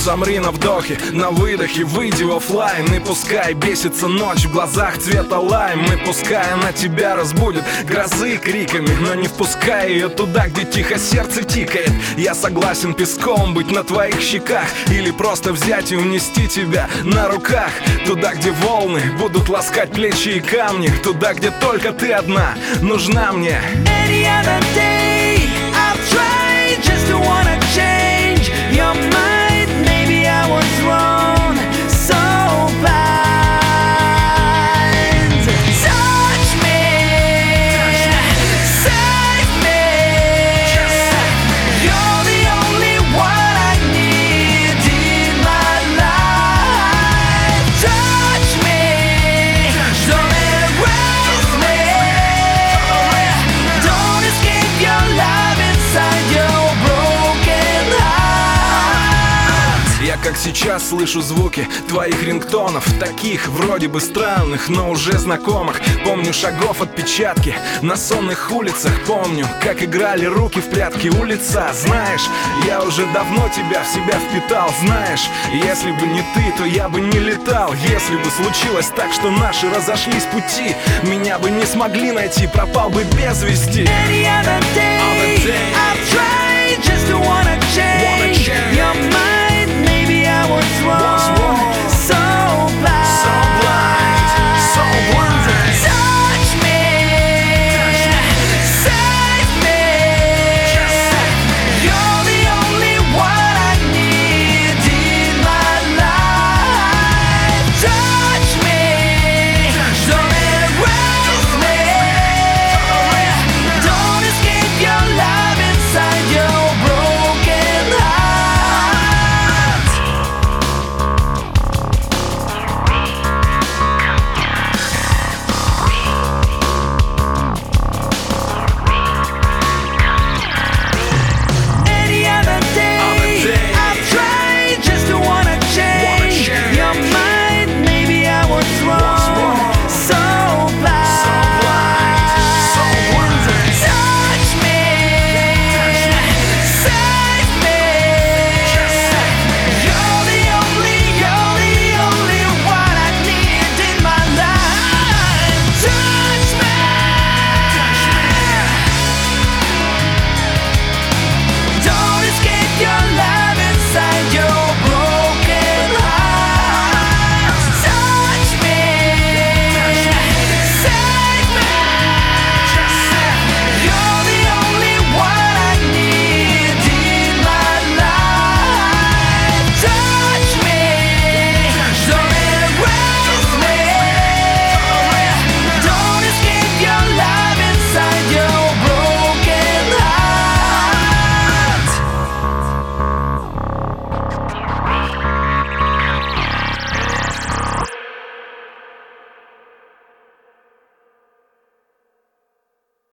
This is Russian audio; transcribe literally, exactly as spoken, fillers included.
замри на вдохе, на выдохе, выйди в оффлайн. И пускай бесится ночь, в глазах цвета лайм. И пускай она тебя разбудит грозы криками, но не впускай ее туда, где тихо сердце тикает. Я согласен песком быть на твоих щеках, или просто взять и унести тебя на руках, туда, где волны будут ласкать плечи и камни, туда, где только ты одна нужна мне. Any other day I've tried just to wanna change your mind. Maybe I was wrong, so blind. Touch me, save me. You're the only one I need in my life. Touch me, don't erase me. Don't escape your love inside your broken heart. Я как сейчас слышу звуки твоих рингтонов, таких вроде бы странных, но уже знакомых. Помню шагов отпечатки на сонных улицах. Помню, как играли руки в прятки у лица. Знаешь, я уже давно тебя в себя впитал. Знаешь, если бы не ты, то я бы не летал. Если бы случилось так, что наши разошлись пути, меня бы не смогли найти, пропал бы без вести. Any other day Other day. I've tried